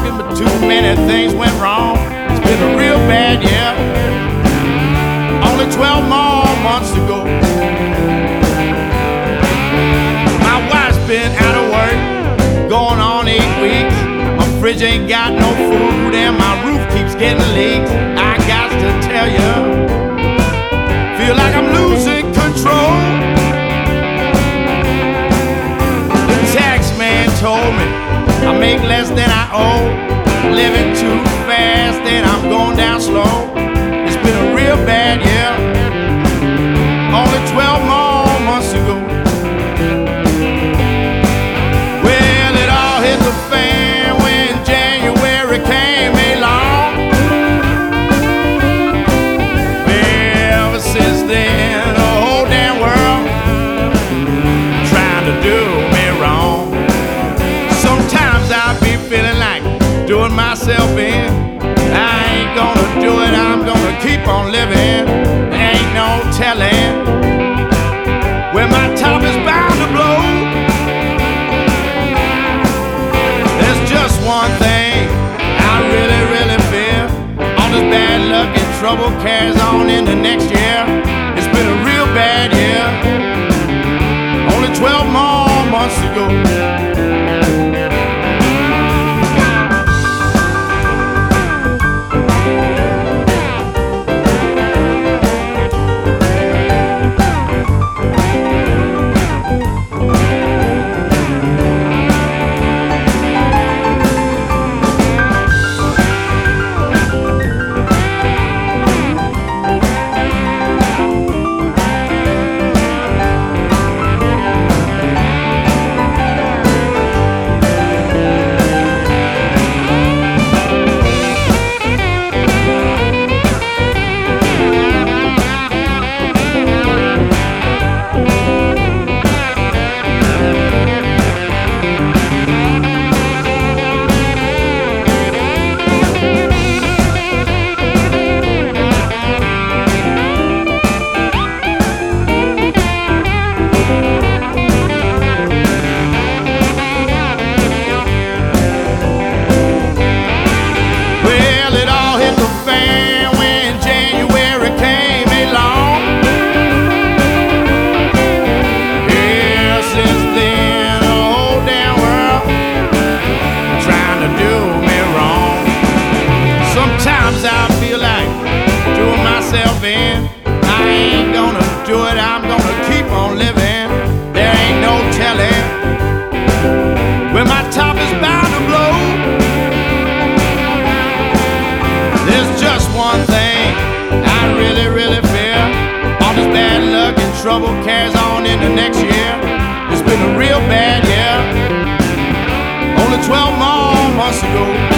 working, but too many things went wrong. It's been a real bad year. Only 12 more months to go. My wife's been out of work, going on 8 weeks. My fridge ain't got no food, and my roof keeps getting leaks. I got to tell you, feel like I'm losing control. The tax man told me I make less than I owe, living too fast and I'm going down slow. It's been a real bad year. Only 12 more months to go. Well, it all hit the fan when January came along. Well, ever since then, the whole damn world trying to do me wrong. Sometimes I be feeling like doing myself in. I ain't gonna do it, I'm gonna keep on living. There ain't no telling when my top is bound to blow. There's just one thing I really, really fear. All this bad luck and trouble carries on into next year. It's been a real bad year. Only 12 more months to go. Sometimes I feel like doing myself in. I ain't gonna do it, I'm gonna keep on living. There ain't no telling when my top is bound to blow. There's just one thing I really, really fear. All this bad luck and trouble carries on into next year. It's been a real bad year. Only 12 more months to go.